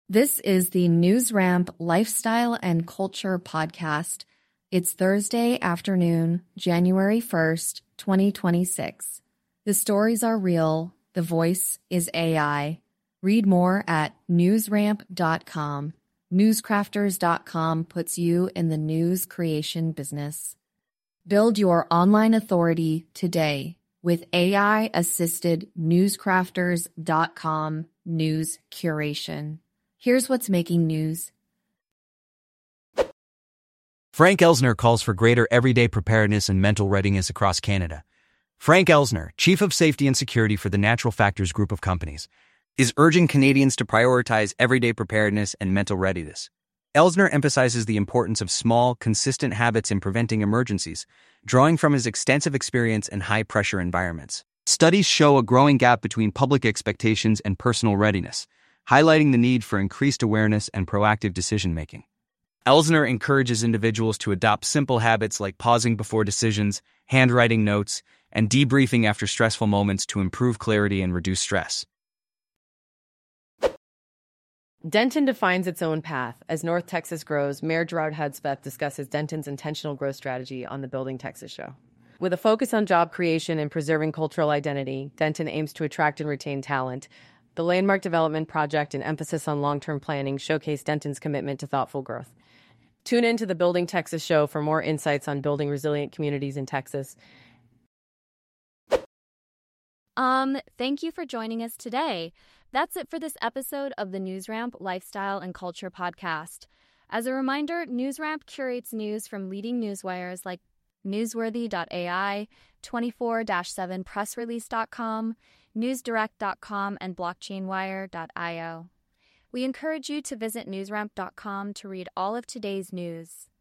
This is the NewsRamp Lifestyle and Culture Podcast. It's Thursday afternoon, January 1st, 2026. The stories are real. The voice is AI. Read more at newsramp.com. Newscrafters.com puts you in the news creation business. Build your online authority today with AI-assisted newscrafters.com news curation. Here's what's making news. Frank Elsner calls for greater everyday preparedness and mental readiness across Canada. Frank Elsner, Chief of Safety and Security for the Natural Factors Group of Companies, is urging Canadians to prioritize everyday preparedness and mental readiness. Elsner emphasizes the importance of small, consistent habits in preventing emergencies, drawing from his extensive experience in high-pressure environments. Studies show a growing gap between public expectations and personal readiness, highlighting the need for increased awareness and proactive decision-making. Elsner encourages individuals to adopt simple habits like pausing before decisions, handwriting notes, and debriefing after stressful moments to improve clarity and reduce stress. Denton defines its own path. As North Texas grows, Mayor Gerard Hudspeth discusses Denton's intentional growth strategy on the Building Texas show. With a focus on job creation and preserving cultural identity, Denton aims to attract and retain talent. The Landmark Development Project and emphasis on long-term planning showcase Denton's commitment to thoughtful growth. Tune in to the Building Texas show for more insights on building resilient communities in Texas. Thank you for joining us today. That's it for this episode of the NewsRamp Lifestyle and Culture Podcast. As a reminder, NewsRamp curates news from leading newswires like Newsworthy.ai, 24-7pressrelease.com, newsdirect.com, and blockchainwire.io. We encourage you to visit newsramp.com to read all of today's news.